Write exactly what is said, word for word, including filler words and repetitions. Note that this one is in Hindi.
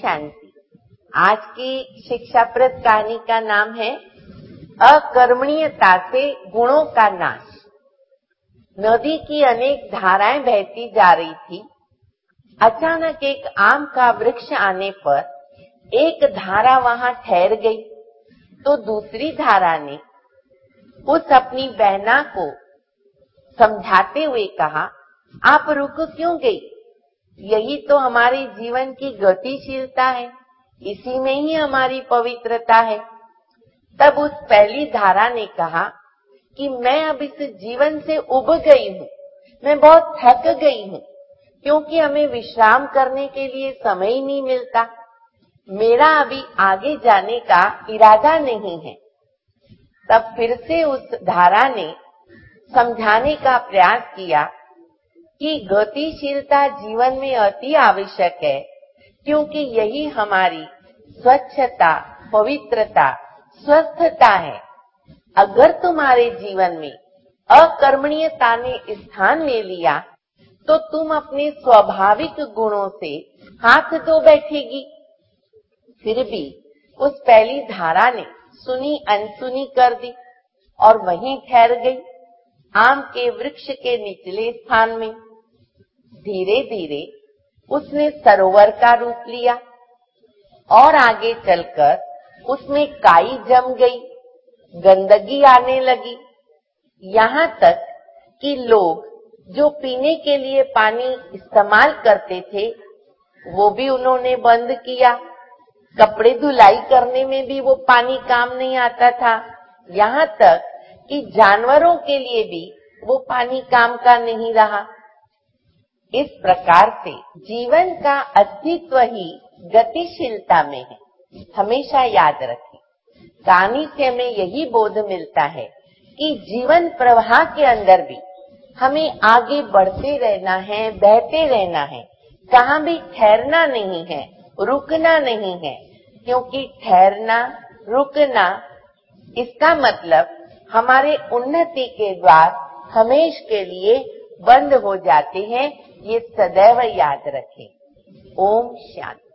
शांति। आज की शिक्षाप्रद कहानी का नाम है अकर्मण्यता से गुणों का नाश। नदी की अनेक धाराएं बहती जा रही थी। अचानक एक आम का वृक्ष आने पर एक धारा वहां ठहर गई, तो दूसरी धारा ने उस अपनी बहना को समझाते हुए कहा, आप रुक क्यों गई? यही तो हमारे जीवन की गतिशीलता है, इसी में ही हमारी पवित्रता है। तब उस पहली धारा ने कहा कि मैं अब इस जीवन से उब गई हूँ, मैं बहुत थक गई हूँ, क्योंकि हमें विश्राम करने के लिए समय ही नहीं मिलता। मेरा अभी आगे जाने का इरादा नहीं है। तब फिर से उस धारा ने समझाने का प्रयास किया कि गतिशीलता जीवन में अति आवश्यक है, क्योंकि यही हमारी स्वच्छता, पवित्रता, स्वस्थता है। अगर तुम्हारे जीवन में अकर्मण्यता ने स्थान ले लिया, तो तुम अपने स्वाभाविक गुणों से हाथ धो बैठेगी। फिर भी उस पहली धारा ने सुनी अनसुनी कर दी और वहीं ठहर गई, आम के वृक्ष के निचले स्थान में। धीरे धीरे उसने सरोवर का रूप लिया और आगे चलकर उसमें काई जम गई, गंदगी आने लगी, यहाँ तक कि लोग जो पीने के लिए पानी इस्तेमाल करते थे, वो भी उन्होंने बंद किया। कपड़े धुलाई करने में भी वो पानी काम नहीं आता था, यहाँ तक कि जानवरों के लिए भी वो पानी काम का नहीं रहा। इस प्रकार से जीवन का अस्तित्व ही गतिशीलता में है। हमेशा याद रखें, कहानी से हमें यही बोध मिलता है कि जीवन प्रवाह के अंदर भी हमें आगे बढ़ते रहना है, बहते रहना है, कहाँ भी ठहरना नहीं है, रुकना नहीं है, क्योंकि ठहरना, रुकना, इसका मतलब हमारे उन्नति के द्वार हमेश के लिए बंद हो जाते हैं। ये सदैव याद रखें। ओम शांति।